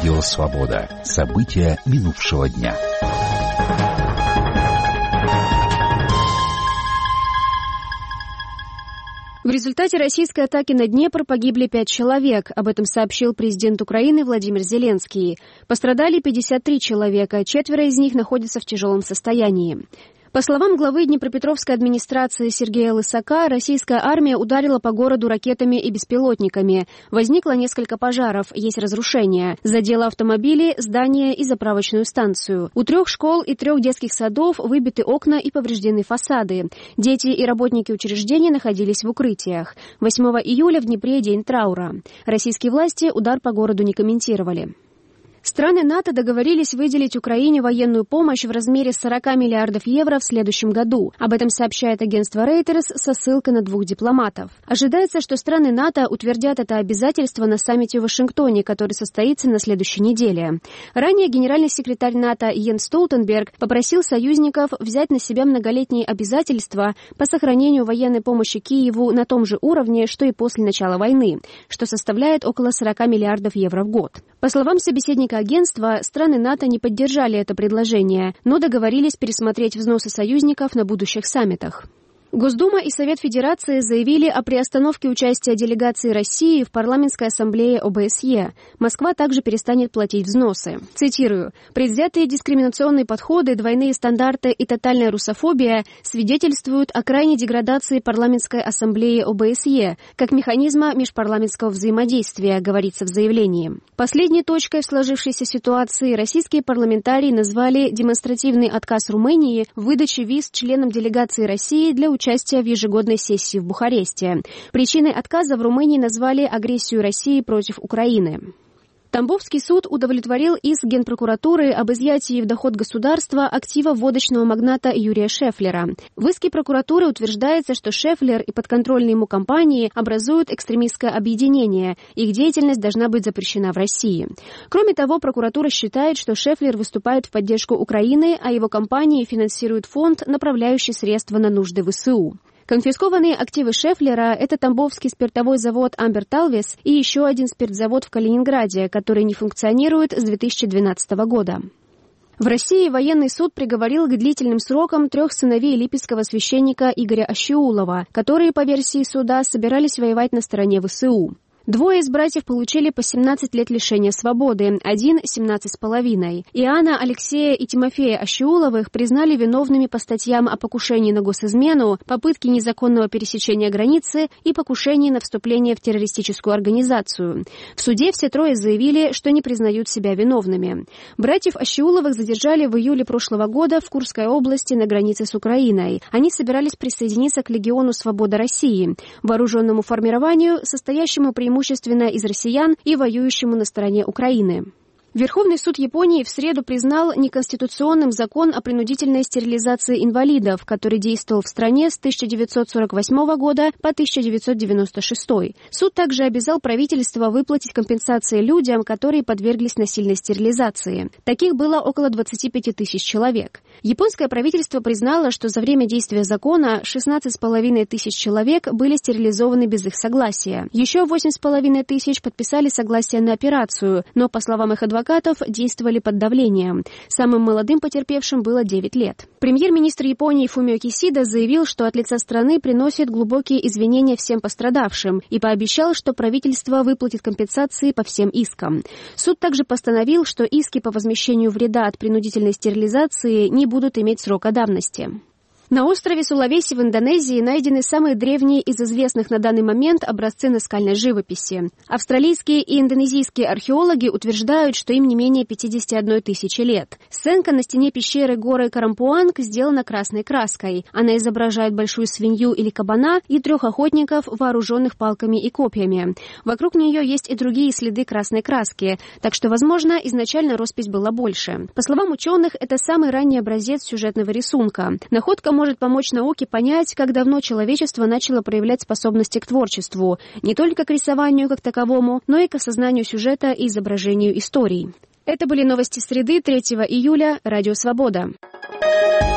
Радио «Свобода». События минувшего дня. В результате российской атаки на Днепр погибли 5 человек. Об этом сообщил президент Украины Владимир Зеленский. Пострадали 53 человека, 4 из них находятся в тяжелом состоянии. По словам главы Днепропетровской администрации Сергея Лысака, российская армия ударила по городу ракетами и беспилотниками. Возникло несколько пожаров, есть разрушения. Задело автомобили, здания и заправочную станцию. У 3 школ и 3 детских садов выбиты окна и повреждены фасады. Дети и работники учреждений находились в укрытиях. 8 июля в Днепре день траура. Российские власти удар по городу не комментировали. Страны НАТО договорились выделить Украине военную помощь в размере 40 миллиардов евро в следующем году. Об этом сообщает агентство Reuters со ссылкой на 2 дипломатов. Ожидается, что страны НАТО утвердят это обязательство на саммите в Вашингтоне, который состоится на следующей неделе. Ранее генеральный секретарь НАТО Йенс Столтенберг попросил союзников взять на себя многолетние обязательства по сохранению военной помощи Киеву на том же уровне, что и после начала войны, что составляет около 40 миллиардов евро в год. По словам собеседника агентства, страны НАТО не поддержали это предложение, но договорились пересмотреть взносы союзников на будущих саммитах. Госдума и Совет Федерации заявили о приостановке участия делегации России в парламентской ассамблее ОБСЕ. Москва также перестанет платить взносы. Цитирую. «Предвзятые дискриминационные подходы, двойные стандарты и тотальная русофобия свидетельствуют о крайней деградации парламентской ассамблеи ОБСЕ как механизма межпарламентского взаимодействия», говорится в заявлении. Последней точкой в сложившейся ситуации российские парламентарии назвали демонстративный отказ Румынии в выдаче виз членам делегации России для участия в ежегодной сессии в Бухаресте. Причиной отказа в Румынии назвали агрессию России против Украины. Тамбовский суд удовлетворил иск Генпрокуратуры об изъятии в доход государства активов водочного магната Юрия Шефлера. В иске прокуратуры утверждается, что Шефлер и подконтрольные ему компании образуют экстремистское объединение. Их деятельность должна быть запрещена в России. Кроме того, прокуратура считает, что Шефлер выступает в поддержку Украины, а его компании финансируют фонд, направляющий средства на нужды ВСУ. Конфискованные активы Шефлера – это Тамбовский спиртовой завод «Амберталвес» и еще один спиртзавод в Калининграде, который не функционирует с 2012 года. В России военный суд приговорил к длительным срокам 3 сыновей липецкого священника Игоря Ощеулова, которые, по версии суда, собирались воевать на стороне ВСУ. 2 из братьев получили по 17 лет лишения свободы, 1 – 17,5. Иоанна, Алексея и Тимофея Ощеуловых признали виновными по статьям о покушении на госизмену, попытке незаконного пересечения границы и покушении на вступление в террористическую организацию. В суде все 3 заявили, что не признают себя виновными. Братьев Ощеуловых задержали в июле прошлого года в Курской области на границе с Украиной. Они собирались присоединиться к Легиону Свобода России, вооруженному формированию, состоящему преимущественно из россиян и воюющему на стороне Украины. Верховный суд Японии в среду признал неконституционным закон о принудительной стерилизации инвалидов, который действовал в стране с 1948 года по 1996. Суд также обязал правительство выплатить компенсации людям, которые подверглись насильной стерилизации. Таких было около 25 тысяч человек. Японское правительство признало, что за время действия закона 16,5 тысяч человек были стерилизованы без их согласия. Еще 8,5 тысяч подписали согласие на операцию, но, по словам их адвокатов, действовали под давлением. Самым молодым потерпевшим было 9 лет. Премьер-министр Японии Фумио Кисида заявил, что от лица страны приносит глубокие извинения всем пострадавшим и пообещал, что правительство выплатит компенсации по всем искам. Суд также постановил, что иски по возмещению вреда от принудительной стерилизации не будут иметь срока давности. На острове Сулавеси в Индонезии найдены самые древние из известных на данный момент образцы наскальной живописи. Австралийские и индонезийские археологи утверждают, что им не менее 51 тысячи лет. Сценка на стене пещеры горы Карампуанг сделана красной краской. Она изображает большую свинью или кабана и 3 охотников, вооруженных палками и копьями. Вокруг нее есть и другие следы красной краски, так что, возможно, изначально роспись была больше. По словам ученых, это самый ранний образец сюжетного рисунка. Находка может помочь науке понять, как давно человечество начало проявлять способности к творчеству, не только к рисованию как таковому, но и к осознанию сюжета и изображению историй. Это были новости среды 3 июля. Радио «Свобода».